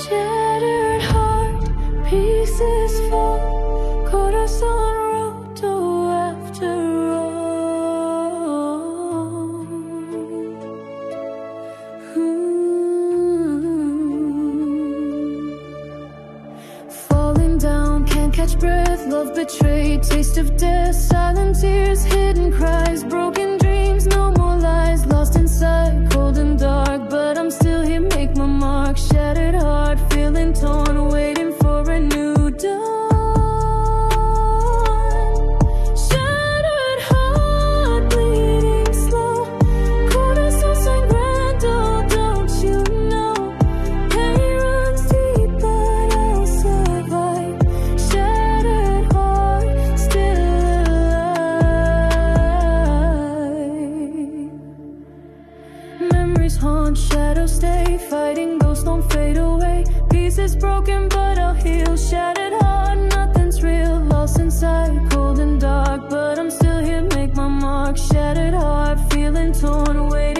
Shattered heart, pieces fall, corazón roto after all. Falling down, can't catch breath, love betrayed, taste of death, silent tears, hidden cries, broken dreams, no more lies, lost inside, cold and dark, but I'm still here, make my mark. Shattered heart, feeling torn, waiting for a new dawn. Shattered heart, bleeding slow, corazón sangrando, don't you know? Pain runs deep, but I'll survive. Shattered heart, still alive. Memories haunt, shadows stay, fighting ghosts don't fade away. Pieces broken, but I'll heal. Shattered heart, nothing's real, lost inside, cold and dark, but I'm still here, make my mark. Shattered heart, feeling torn, waiting